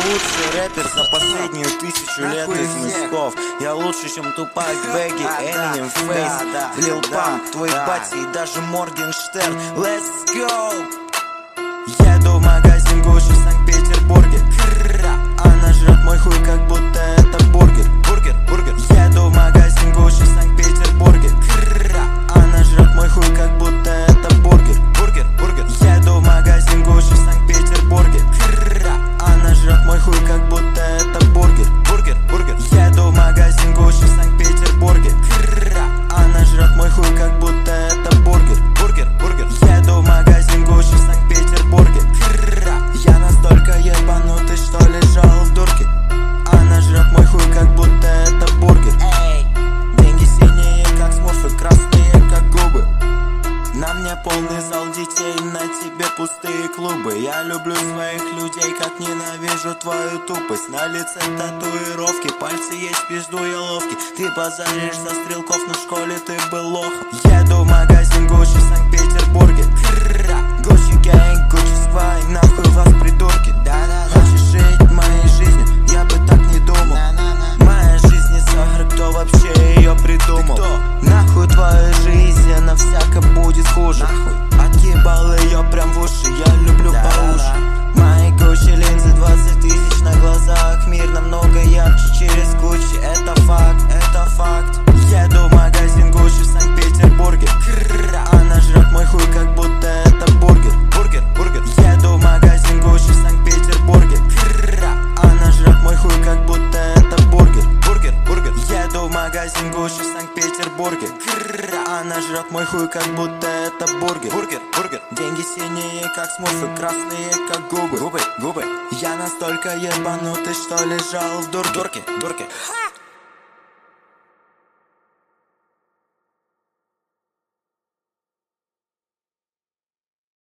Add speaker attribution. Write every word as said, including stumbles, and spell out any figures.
Speaker 1: лучший рэпер за последнюю тысячу лет из мисков. Я лучше, чем Тупак, Бэгги, Эминем, Фейс, Лил Памп, твой батя и даже Моргенштерн. Let's go! Еду в магазин Гуччи в Санкт-Петербурге. Она жрет мой хуй, как будто это бургер. Бургер, бургер. Еду в магазин Гуччи в Санкт-Петербурге. Она жрет мой хуй, как будто это бургер. Бургер, бургер. Еду в магазин Гуччи в Санкт-Петербурге. Она жрет мой хуй, как будто это бургер. Бургер, бургер. Еду в магазин Гуччи в Санкт-Петербурге. Она жрет мой хуй, как будто это бургер. Бургер, бургер. Еду в магазин Гуччи в Санкт-Петербурге. Я настолько ебанутый, что лежал в дурке. Она жрет мой хуй, как будто это бургер. Деньги синие, как смурфы, красные, как губы. На мне полный зал детей, на тебе пустые клубы. Я люблю своих людей, как ненавижу твою тупость. На лице татуировки, пальцы есть, пизду я ловкий. Ты базаришь за стрелков, но в школе ты был лохом. Еду в магазин Гуччи в Санкт-Петербурге. Гуччи гэнг, Гуччи сквай, нахуй вас, придурки. Хочешь жить моей жизнью? Я бы так не думал. Моя жизнь не сахар, кто вообще ее придумал? Нахуй твоя жизнь, она всяко будет хуже. Отъебал ее прям в уши, я люблю по уши. Мои Гуччи линзы двадцать тысяч на глазах. Мир намного ярче через Гуччи, это факт, это факт. Еду в магазин Гуччи в Санкт-Петербурге. Она жрет мой хуй, как будто это бургер. Бургер, бургер. Еду в магазин Гуччи в Санкт-Петербурге. Она жрет мой хуй, как будто это бургер. Бургер, бургер. Еду в магазин Гуччи в Санкт-Петербурге. Она жрет мой хуй, как будто это бургер. Бургер, бургер. Деньги синие, как смурфы, красные, как губы. Губы, губы. Я настолько ебанутый, что лежал в дурке. Дурке, дурке.